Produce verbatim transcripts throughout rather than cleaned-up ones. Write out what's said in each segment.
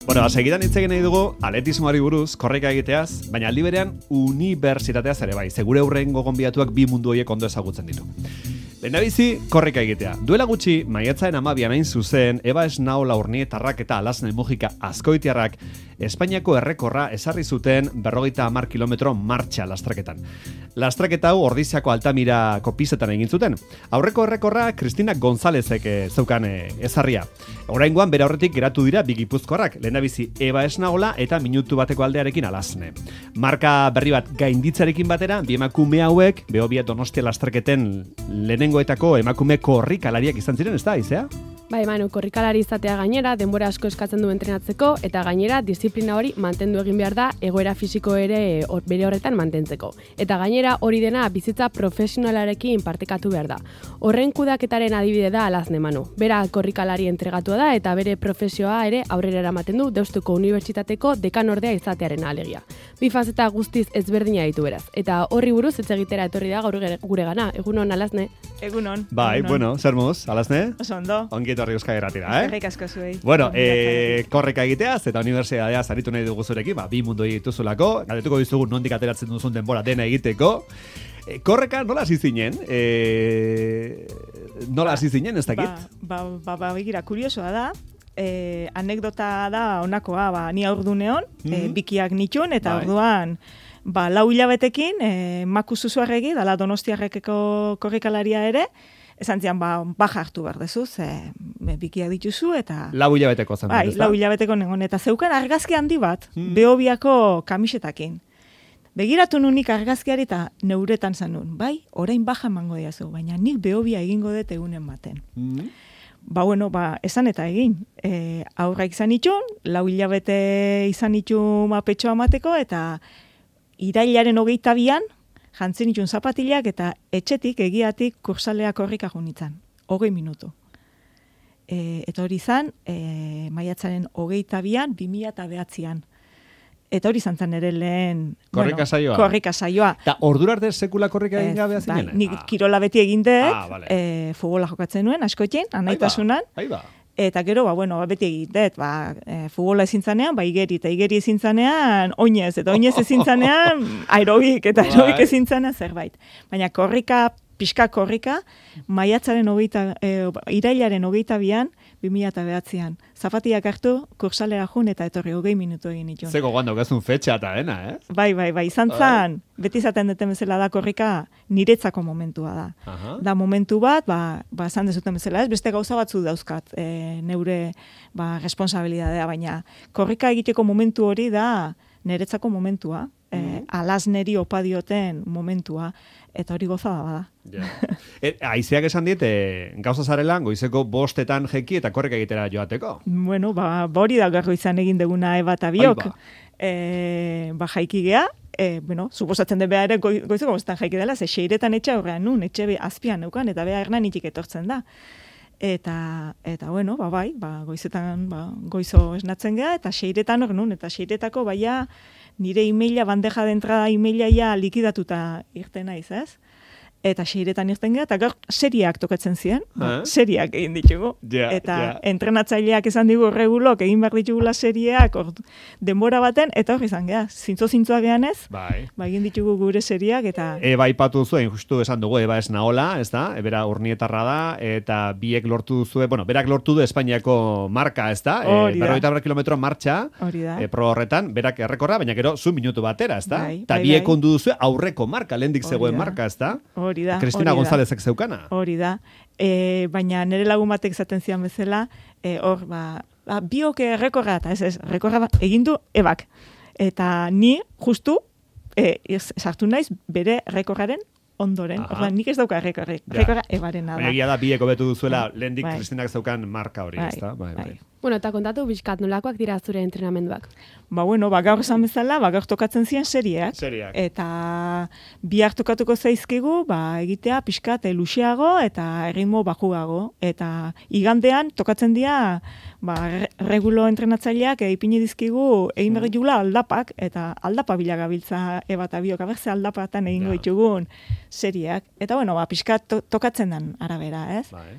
Bueno, segidan hitz egin nahi dugu atletismoari buruz, korrika egiteaz, baina aldi berean unibertsitateaz ere bai. Segure hurrengo gonbidatuak bi mundu horiek ondo ezagutzen ditu. Lehendabizi, korrika egitea. Duela gutxi, maiatzaren hamabian hain zuzen, Eba Esnaola Urnietarrak eta Alasne Mujika Azkoitiarrak Espainiako errekorra ezarri zuten berrogeita hamar kilometro martxa lastraketan. Lastraketa hau Ordiziako Altamirako pistetan egin zuten. Aurreko errekorra Kristina Gonzalezek zeukan ezarria. Oraingoan bere aurretik geratu dira bi gipuzkoarrak, lehendabizi Eba Esnaola eta minutu bateko aldearekin Alasne. Marka berri bat gainditzarekin batera, bi emakume hauek Behobia Donostia lastraketen lehenengoetako emakume korrikalariak izan ziren, ez da, Izea? Bai, Manu, korrikalari izatea gainera, denbora asko eskatzen du entrenatzeko, eta gainera disiplina hori mantendu egin behar da, egoera fisiko ere or, bere horretan mantentzeko. Eta gainera hori dena bizitza profesionalarekin partekatu behar da. Horren kudaketaren adibide da Alasne, Manu. Bera korrikalari entregatua da, eta bere profesioa ere aurrera eramaten du Deustuko Unibertsitateko dekanordea izatearen alegia. Bi fazeta guztiz ezberdina ditu beraz. Eta horri buruz hitz egitera etorri da gaur gure gana. Egunon, Alasne? Egunon. Bai, egunon. Bueno, zer moduz, Alasne? Oso ondo. Ongi etorri Euskal Irratira, eh? Eskerrik asko zuei. Bueno, eh, korrika egiteaz eta unibertsitateaz aritu nahi dugu zurekin, ba, bi mundu dituzulako, galdetuko dizugu nondik ateratzen duzun denbora dena egiteko. E, korreka nola hasi zinen? E, nola hasi zinen, ez dakit? Ba, ba, ba, begira, kuriosoa da. E, anekdota da honakoa, ba, ni aurduneon, mm-hmm. e, bikiak nitxun, eta bai. Orduan, ba, lau hilabetekin, e, Maku Zuzuarregi, dala Donostiarrekeko korrikalaria ere, esan zian, ba, baja hartu behar dezu, ze bikiak dituzu, eta... Lau hilabeteko zen. Bai, lau hilabeteko nengon, eta zeukan argazki handi bat, mm. Behobiako kamisetakin. Begiratu nunik argazkiari eta neuretan zanun, bai, orain baja emango diazu, baina nik Behobia egingo dut egunen baten. Mm. Ba, bueno, ba, esan eta egin. E, aurra izan itxun, lau hilabete izan itxun mapetxoa mateko, eta irailaren hogeita bian, jantzen itxun zapatilak, eta etxetik, egiatik, kursaleak korrika junitzen. Hogei minutu. E, eta hori izan, e, maiatzaren hogeita bian, bi mila eta behatzian. Eta hori izan zen ere lehen... Korrika saioa. Bueno, korrika saioa. Eta ordura arte sekula korrika egin gabe azinen? Bai, nik ah. kirola beti egin dut, ah, vale. e, futbola jokatzen nuen, askoetxein, anaitasunan. Aiba, aiba. Eta gero, ba, bueno, beti egin dut, ba, e, futbola ezintzanean, ba, igeri, eta igeri ezintzanean, oinez, eta oinez ezintzanean, aerobik, eta aerobik ezintzanean zerbait. Baina korrika, pixka korrika, maiatzaren hogeita, e, irailaren hogeita bian, bi mila eta behatzian. Zapatiak hartu, kursalera jun eta etorri hogei minutu egin itxun. Zeko guando, gazun fetxa eta dena, eh? Bai, bai, bai, izan zan, beti izaten duten bezala da korrika, niretzako momentua da. Aha. Da momentu bat, ba, ba, esan dezuten bezala, ez, beste gauza batzu dauzkat, e, neure, ba, responsabilidadea, baina korrika egiteko momentu hori da, niretzako momentua, mm. e, Alasneri opa dioten momentua, eta hori gozada bada. Yeah. E, aizeak esan diete, gauza zarela, goizeko bostetan jeki eta korrika egitera joateko. Bueno, ba, ba hori da gaur izan egin deguna Eba eta biok. E, ba, jaiki gea, e, bueno, suposatzen de beha ere go, goizeko bostetan jaiki dela, ze seiretan etxe horrean nun, etxe be azpian neukan, eta beha ernan itik etortzen da. Eta, eta bueno, ba, bai, ba, goizetan ba, goizo esnatzen gea, eta seiretan hor nun, eta seiretako baia nire emaila, bandeja de entrada emaila ja likidatuta irten naiz, ez? Eta seiretan irten gea, eta gaur seriak tokatzen ziren, ba, seriak egin ditugu. Yeah, eta yeah. Entrenatzaileak esan digu regulok, egin behar ditugula seriak, or, denbora baten, eta hor izan gea, zintzo-zintzoa gehan ez, bai. Ba, egin ditugu gure seriak, eta... Eba ipatu zuen, justu esan dugu, Eba Esnaola, ez da? Ebera urnietarra da, eta biek lortu duzue, bueno, berak lortu du Espainiako marka, ez da? Hori e, da. berrogeita hamar kilometro martxa, e, pro horretan, berak errekorra, baina gero, zu minutu batera, ez da? Eta bai, biek bai. Ondu duzue aurreko marka, lehendik zegoen marka, ez da? Hori da. Kristina Gonzalezek zeukana. Hori da. E, baina nire lagun batek zaten zian bezala, e, hor, ba, ba, biok errekorra, eta ez ez, errekorra egin du ebak. Eta ni, justu, e, sartu naiz bere errekorraren ondoren. Orduan, nik ez dauka errekorra, errekorra ebaren da. Egia da, biek hobetu duzuela, lehendik bai. Kristinak zeukan marka hori, ez da? Bai, bai. Bueno, eta kontatu bizkat nolakoak dira zure entrenamenduak? Ba, bueno, ba, gaur esan bezala, ba, gaur tokatzen ziren seriak. Seriak. Eta bihar tokatuko zaizkigu, ba, egitea pixkat luxeago eta erritmo bajuago. Eta igandean tokatzen dira, ba, regulo entrenatzaileak ipini dizkigu egin berri jugula aldapak, eta aldapa bilagabiltza Eba eta biok, abertze aldapatan egingo ditugun seriak. Eta, bueno, ba, pixkat to tokatzen den arabera, ez? Bai.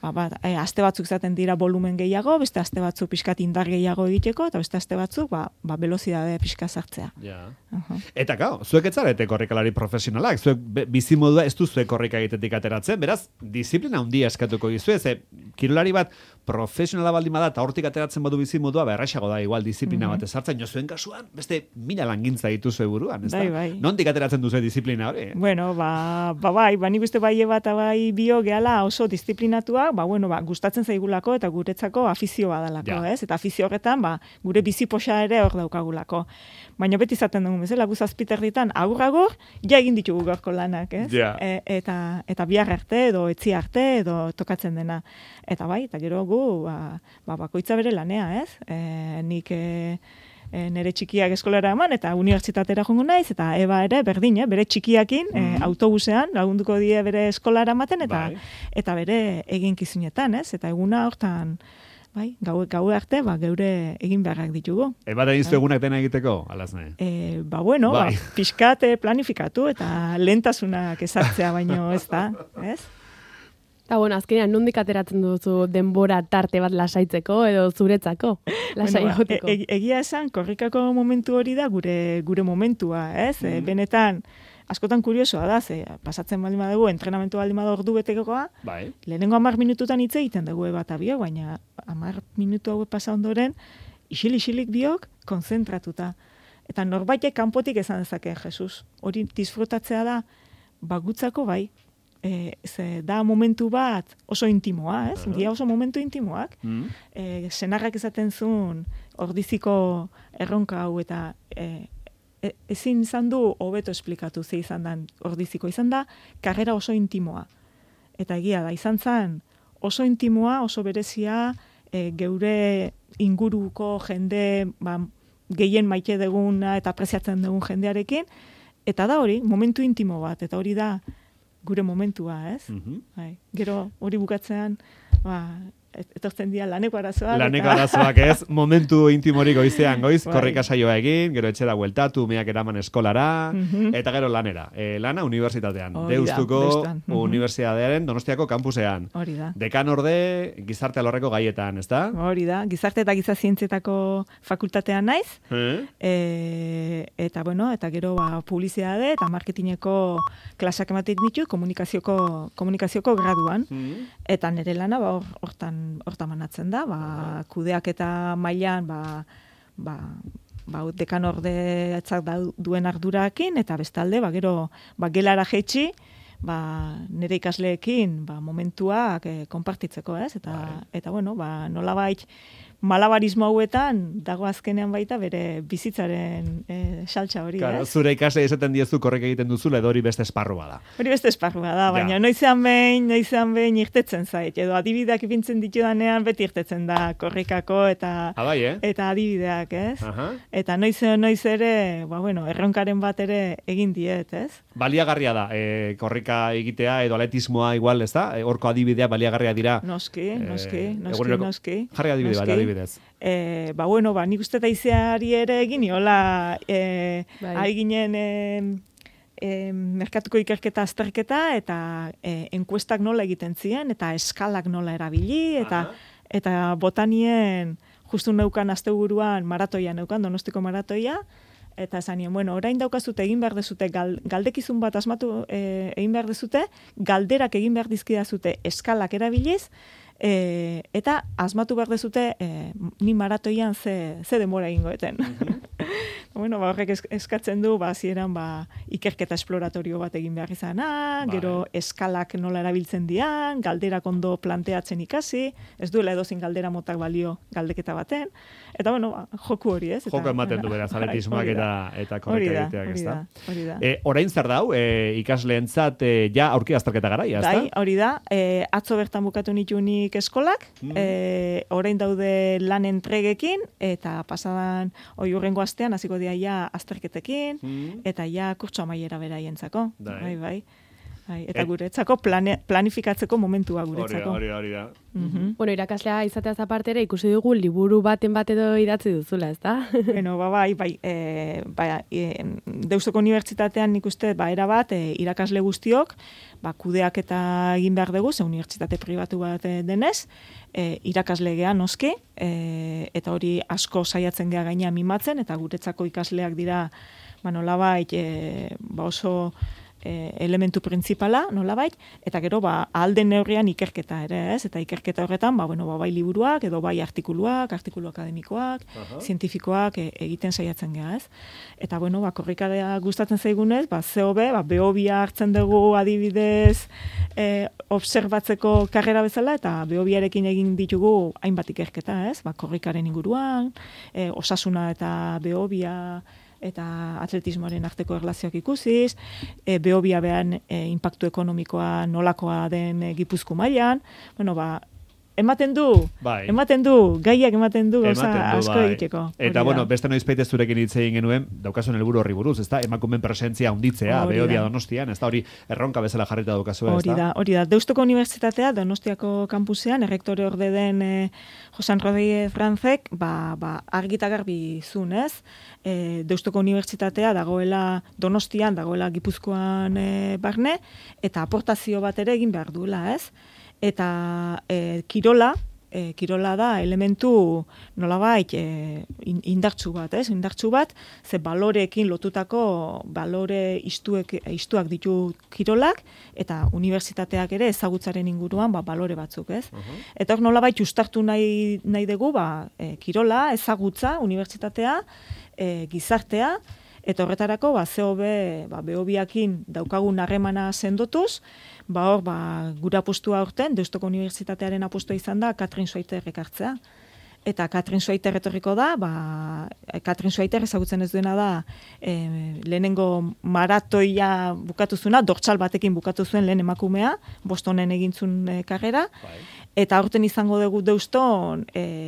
ba, ba, e, aste batzuk izaten dira volumen gehiago, beste aste batzuk pixkat indar gehiago egiteko, eta beste aste batzuk, ba, ba velozidade pixka sartzea. Ja. Uh-huh. Eta gau, zuek ez zarete korrikalari profesionalak, zuek bizimodua ez du zuek korrika egitetik ateratzen, beraz, disiplina handia eskatuko dizue, ze kirolari bat profesionala baldin bada eta hortik ateratzen badu bizimodua, ba errasago da igual disiplina uh-huh. bat ezartzen, jo zuen kasuan, beste mila langintza dituzue buruan, ez da? Bai, bai. Nondik ateratzen duzu disiplina hori? Bueno, ba, ba bai, ba nik uste bai bat bai bio gehala oso disiplinatua, ba bueno, ba gustatzen zaigulako eta guretzako afizio badalako, ja. ez? Eta afizio horretan, ba gure bizipoxa ere hor daukagulako. Baina beti izaten dugu bezala, gu zazpiterritan agur-agur ja egin ditugu gaurko lanak, ez? Ja. E, eta eta bihar arte edo etzi arte edo tokatzen dena. Eta bai, eta gero gu ba, ba bakoitza bere lanea, ez? E, nik e, e, nire txikiak eskolara eman eta unibertsitatera joango naiz eta Eba ere berdin, eh? Bere txikiakin mm. e, autobusean lagunduko die bere eskolara ematen eta bai. eta bere eginkizunetan, ez? Eta eguna hortan bai, gau, gau arte, ba, geure egin beharrak ditugu. Eba da iztu egunak dena egiteko, alaz nahi? E, ba, bueno, bai. ba, pixkat planifikatu eta lehentasunak ezartzea baino ez da, ez? Eta, bueno, azkenean, nondik ateratzen duzu denbora tarte bat lasaitzeko edo zuretzako, lasai bueno, egoteko? E, e, egia esan, korrikako momentu hori da gure gure momentua, ez? Mm. E, benetan, askotan kuriosoa da, ze pasatzen baldin badugu, entrenamentu baldin badu ordu betekoa, Bai. lehenengo hamar minututan hitz egiten dugu bat biok, baina hamar minutu hauek pasa ondoren, isil-isilik biok, konzentratuta. Eta norbaitek kanpotik esan dezake, Jesus, hori disfrutatzea da, bagutzako bai, e, ze da momentu bat oso intimoa, ez? Uh-huh. Dia oso momentu intimoak. Mm. E, senarrak esaten zuen ordiziko erronka hau eta e, e, ezin izan du hobeto esplikatu ze izan dan ordiziko. Izan da, karrera oso intimoa. Eta egia da, izan zen oso intimoa, oso berezia, e, geure inguruko jende, ba, gehien maite duguna eta apreziatzen dugun jendearekin, eta da hori, momentu intimo bat, eta hori da gure momentua, ez? Mm-hmm. Bai. Gero hori bukatzean, ba, etortzen dira laneko arazoak. Laneko eta... arazoak ez, momentu intimorik goizean goiz, Bai. korrika saioa egin, gero etxera bueltatu, umeak eraman eskolara, Mhm. eta gero lanera. E, lana unibertsitatean, Hori da, Deustuko Deustuan. Mhm. Unibertsitatearen Donostiako kampusean. Hori da. Dekan orde gizarte alorreko gaietan, ezta? Hori da, gizarte eta giza zientzietako fakultatean naiz, Eh? e, eta bueno, eta gero ba, publizitate eta marketingeko klasak ematen ditu komunikazioko, komunikazioko graduan. Mm. Eta nire lana ba, hor- hortan hortan manatzen da, ba, kudeak eta mailan ba, ba, ba, dekan ordeatzak duen ardurakin, eta bestalde, ba, gero ba, gelara jetxi, ba, nire ikasleekin ba, momentuak eh, konpartitzeko, ez? Eta, Bai. eta bueno, ba, nolabait malabarismo hauetan dago azkenean baita bere bizitzaren eh, saltza hori, Claro, ez? zure ikasle esaten diezu korrek egiten duzula edo hori beste esparru bada. Hori beste esparrua da, baina Ja. noizean behin, noizean behin irtetzen zait, edo adibideak ipintzen ditudanean beti irtetzen da korrikako eta Ah, bai, eh? eta adibideak, ez? Aha. Eta noiz noiz ere, ba bueno, erronkaren bat ere egin diet, ez? Baliagarria da, e, korrika egitea edo atletismoa igual, ez da? E, horko adibidea baliagarria dira. Noski, noski, Eh, noski, eguneroko- noski. Jarri adibide bat, noski. adibidez. E, ba bueno, ba nik uste da izeari ere egin iola e, Bai. ari ginen e, e, merkatuko ikerketa azterketa eta e, enkuestak nola egiten ziren eta eskalak nola erabili eta Aha. eta botanien justu neukan asteburuan maratoia neukan, Donostiko maratoia, eta esanien, bueno, orain daukazute egin behar dezute, gal, galdekizun bat asmatu e, egin behar dezute, galderak egin behar dizkidazute eskalak erabiliz, e, eta asmatu behar dezute e, ni maratoian ze, ze denbora egingoeten. Bueno, ba, horrek es- eskatzen du, ba, hasieran ba, ikerketa esploratorio bat egin behar izana, Bai. gero eskalak nola erabiltzen dian, galderak ondo planteatzen ikasi, ez duela edozin galdera motak balio galdeketa baten, eta bueno, ba, joku hori, ez? Eta, Joko ematen du beraz, Bai, atletismoak hori eta, da. eta Hori korrika da, egiteak, hori ez da? da, hori da. E, orain zer dau, e, ikasleentzat e, ja aurki azterketa garaia, ez da? Bai, hori da. E, atzo bertan bukatu nitunik eskolak, Mm. e, orain daude lan entregekin, eta pasadan oi hurrengo astean hasiko dira ja azterketekin, Mm. eta ja kurtso amaiera beraientzako. Bai. Bai, bai. Bai, eta guretzako plane, planifikatzeko momentua guretzako. Hori da, hori da. Mm-hmm. Bueno, irakaslea izateaz aparte ere ikusi dugu liburu baten bat edo idatzi duzula, ezta? Bueno, ba, bai, bai, e, bai e, Deustoko Unibertsitatean nik uste, ba, era bat, e, irakasle guztiok, ba, kudeak eta egin behar dugu, ze unibertsitate pribatu bat denez, e, irakasle gea noski, e, eta hori asko saiatzen gea gaina mimatzen, eta guretzako ikasleak dira, ba, nolabait, e, ba, oso E, elementu printzipala, nolabait, eta gero, ba, alden neurrian ikerketa ere, ez? Eta ikerketa horretan, ba, bueno, ba, bai liburuak, edo bai artikuluak, artikulu akademikoak, uh-huh. zientifikoak e, egiten saiatzen geha, ez? Eta, bueno, ba, korrikadea gustatzen zaigunez, ba, ze hobe, ba, behobia hartzen dugu adibidez e, observatzeko karrera bezala, eta behobiarekin egin ditugu hainbat ikerketa, ez? Ba, korrikaren inguruan, e, osasuna eta behobia, eta atletismoaren arteko erlazioak ikusiz, e, behobia behan e, inpaktu ekonomikoa nolakoa den e, Gipuzko mailan, bueno, ba, ematen du, bai. ematen du, gaiak ematen du, gauza asko bai. egiteko. Eta, bueno, beste noizpeite zurekin hitz egin genuen, daukasun helburu horri buruz, ezta? Emakumen presentzia hunditzea, behobia Donostian, ezta? Hori erronka bezala jarrita daukazu, ezta? Hori da, hori da. Deustoko Unibertsitatea, Donostiako kampusean, errektore orde den e, Josan Rodríguez Franzek, ba, ba, argita garbi zun, ez? E, Deustoko Unibertsitatea dagoela Donostian, dagoela Gipuzkoan e, barne, eta aportazio bat ere egin behar duela, ez? Eta e, kirola, e, kirola da elementu nolabait e, indartsu bat, ez? Indartsu bat, ze baloreekin lotutako balore istuek, istuak ditu kirolak, eta unibertsitateak ere ezagutzaren inguruan ba, balore batzuk, ez? Uh-huh. Eta hor nolabait justartu nahi, nahi dugu, ba, e, kirola, ezagutza, unibertsitatea, e, gizartea, eta horretarako, ba, ze hobe, ba, behobiakin daukagun harremana sendotuz, ba hor, ba, gura apustua aurten, Deustoko Unibertsitatearen apustua izan da, Katrin Suaiter ekartzea. Eta Katrin Suaiter etorriko da, ba, Katrin Suaiter ezagutzen ez duena da, e, lehenengo maratoia bukatu zuena, dortsal batekin bukatu zuen lehen emakumea, Bostonen egintzun e, karrera, bai. Eta aurten izango dugu Deuston,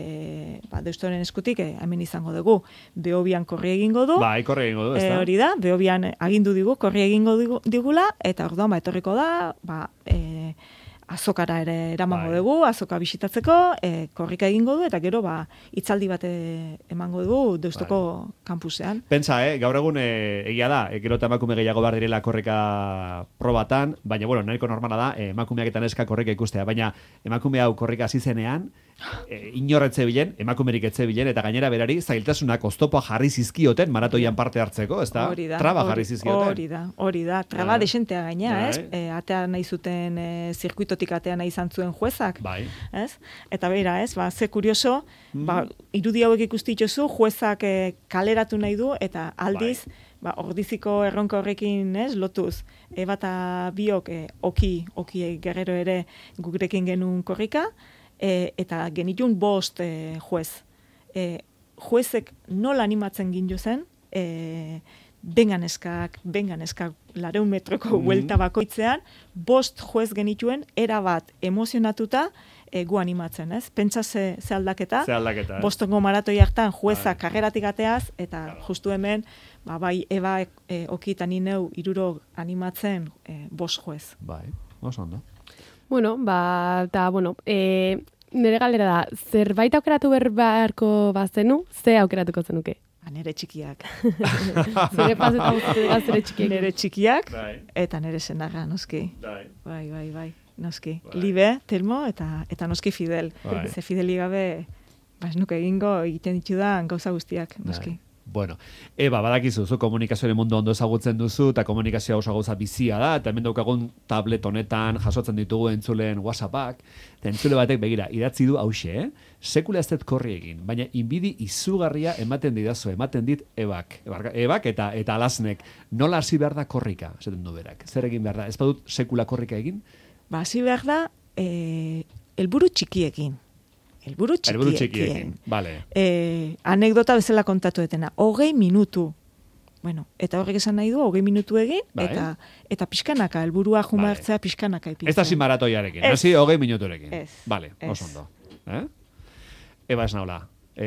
e, ba, Deustonen eskutik, e, hemen izango dugu, Behobian korri egingo du. Bai, korri egingo du, ez da? E, hori da, Behobian agindu digu, korri egingo digu, digula, eta orduan, ba, etorriko da, ba, e, azokara ere eramango bai. dugu, azoka bisitatzeko, e, korrika egingo du, eta gero, ba, hitzaldi bat emango dugu Deustoko bai. kampusean. Pentsa, eh, gaur egun e, egia da, e, gero eta emakume gehiago behar direla korrika probatan, baina, bueno, nahiko normala da, e, emakumeak eta neska korrika ikustea, baina emakume hau korrika hasi zenean, e, inorretze bilen, emakumerik etze bilen, eta gainera berari zailtasunak oztopoa jarri zizkioten maratoian parte hartzeko, ez da? Hori da. Traba jarri zizkioten. Hori da, hori da. Traba ah. desentea gaina, bai. ez? E, atea nahi zuten, e, zirkuitotik atea nahi izan zuen juezak, bai. ez? Eta beira, ez? Ba, ze kurioso, mm. ba, irudi hauek ikusti itxozu, juezak e, kaleratu nahi du, eta aldiz, bai. ba, ordiziko erronka horrekin, ez? Lotuz, eba eta biok, e, oki, oki gerrero ere gurekin genuen korrika, E, eta genitun bost e, juez. E, juezek nola animatzen gindu zen, e, bengan eskak, bengan eskak, lareun metroko mm. huelta bakoitzean, bost juez genituen, erabat emozionatuta, e, gu animatzen, ez? Pentsa ze, ze aldaketa, ze aldaketa eh? Bostongo maratoi hartan juezak karreratik ateaz, eta claro. justu hemen, ba, bai, eba e, okitan ineu iruro animatzen e, bost juez. Bai, oso ondo. Bueno, ba, eta, bueno, e, nire galdera da, zerbait aukeratu berbarko bazenu, ze aukeratuko zenuke? Ba, nire txikiak. Zure paseta guztetan zure txikiak. Nire txikiak, bai. eta nire senarra, noski. Bai, bai, bai. bai. Noski. Bai. Libe, Telmo, eta eta noski Fidel. Bai. Ze Fideli gabe, ba, ez nuke egingo, egiten ditudan gauza guztiak, noski. Bai. Bueno, Eba, badakizu, zu komunikazioaren mundu ondo ezagutzen duzu, eta komunikazioa oso gauza bizia da, eta hemen daukagun tablet honetan jasotzen ditugu entzulen WhatsAppak, eta entzule batek begira, idatzi du hause, eh? Sekula ez dut korri egin, baina inbidi izugarria ematen didazu, ematen dit Ebak. Ebak eta eta alasnek, nola hasi behar da korrika, esaten du berak. Zer egin behar da? Ez badut sekula korrika egin? Ba, hasi behar da, eh, helburu txikiekin. Elburu txikiekin. Elburu txikiekin, bale. Eh, anekdota bezala kontatu etena. Hogei minutu. Bueno, eta horrek esan nahi du, hogei minutu egin, bai. eta eta pixkanaka, elburua jumartzea bai. pixkanaka ipintzen. Ez da si maratoiarekin, hasi hogei minuturekin. Ez. Bale, oso ondo. Eh? Eba ez naula.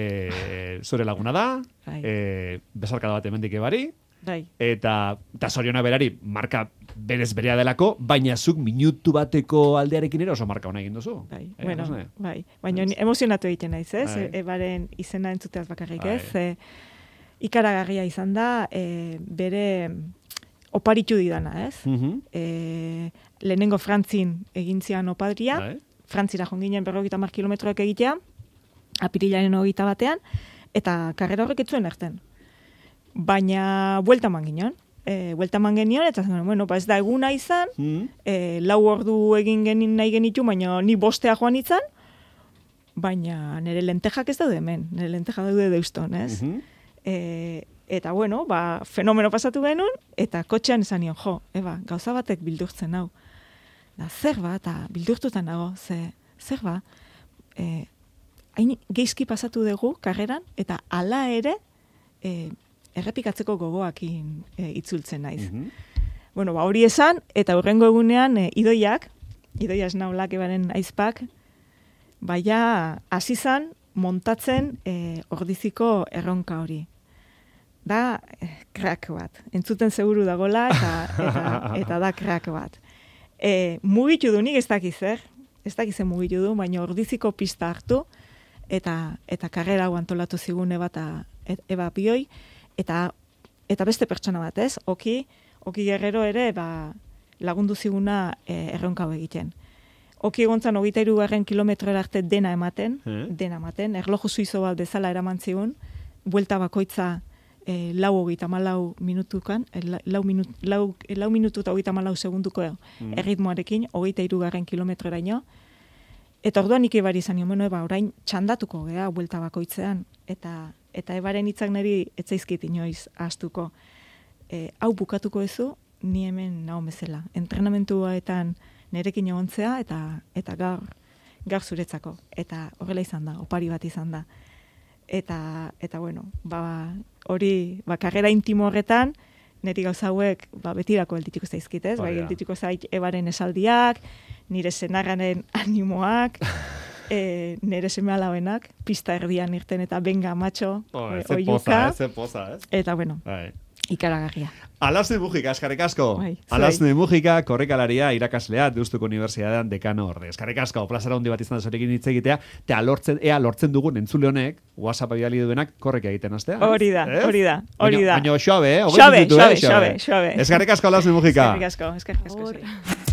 Eh, zure laguna da, bai. eh, besarkada bat emendik ebari, bai. eta, eta zoriona berari, marka berez berea delako, baina zuk minutu bateko aldearekin ere oso marka hona egin duzu. Bai, Eh, bueno, Josune? bai. Baina ni emozionatu egiten naiz, ez? Bai. E, ebaren izena entzuteaz bakarrik, Bai. ez? E, ikaragarria izan da, e, bere oparitu didana, ez? Mhm. E, lehenengo Frantzin egin zian opadria, Bai. Frantzira joan ginen berrogeita hamar kilometroak egitea, apirilaren hogeita batean, eta karrera horrek ez zuen erten. Baina buelta eman ginen. E, buelta eman genion, eta zen, bueno, ba ez da eguna izan, Mhm. e, lau ordu egin genin nahi genitu, baina ni bostea joan itzan, baina nire lentejak ez daude hemen, nire lenteja daude deuston, ez? Mhm. E, eta bueno, ba, fenomeno pasatu genuen, eta kotxean esan nion, jo, eba, gauza batek bildurtzen hau. Da, zer ba, eta bildurtutan nago, ze, zer ba, e, hain geizki pasatu dugu karreran, eta hala ere, e, errepikatzeko gogoakin e, itzultzen naiz. Mhm. Bueno, ba, hori esan, eta hurrengo egunean e, idoiak, idoia esnaulak ebaren aizpak, baina hasi zan montatzen e, ordiziko erronka hori. Da, eh, krak bat. Entzuten seguru dagola, eta, eta, eta da krak bat. E, mugitu du, nik ez dakiz, zer? Ez dakiz mugitu du, baina ordiziko pista hartu, eta, eta karrera hau antolatu zigun eba, eta, eba bioi, eta, eta beste pertsona bat, ez? Oki, Oki Guerrero ere ba, lagundu ziguna e, erronka hau egiten. Oki egontzan hogeita hiru garren kilometroera arte dena ematen, Eh? dena ematen, erloju suizo bat bezala eraman zigun, buelta bakoitza e, lau hogeita malau minutukan, e, lau, minut, lau, e, lau minutu eta hogeita malau segunduko Mm. erritmoarekin, hogeita hiru garren kilometroeraino, eta orduan nik ebari izan nion, bueno, eba, orain txandatuko gea buelta bakoitzean, eta eta ebaren hitzak niri etzaizkit inoiz ahaztuko. E, hau bukatuko ezu, ni hemen naho bezala. Entrenamentuetan nerekin egontzea, eta eta gaur, gaur zuretzako. Eta horrela izan da, opari bat izan da. Eta, eta bueno, ba, hori, ba, karrera intimo horretan, niri gauza hauek, ba, betirako geldituko zaizkit, ez? Bai, Hori da. geldituko zait ebaren esaldiak, nire senarraren animoak, e, nire seme alabenak, pista erdian irten eta benga macho, Oh, e, ze poza, oiuka, eh, ze poza, ez? eta bueno, Bai. ikaragarria. Alasne Mujika, eskarrik asko. Bai, zuei. Alasne Mujika, korrekalaria, irakaslea, Deustuko Unibertsitatean dekano orde. Eskarrik asko, plazara handi bat izan da zurekin hitz egitea, eta lortzen, ea lortzen dugun entzule honek, WhatsApp bidali duenak, korreka egiten astea. Hori da, Ez? hori da, hori Baina- da. Baina xoabe, eh? Hogei Xoabe, minutu, eh? xoabe, xoabe, xoabe. Eskarrik asko, Alasne Mujika. Eskerrik asko, eskerrik asko. Agur. zuei.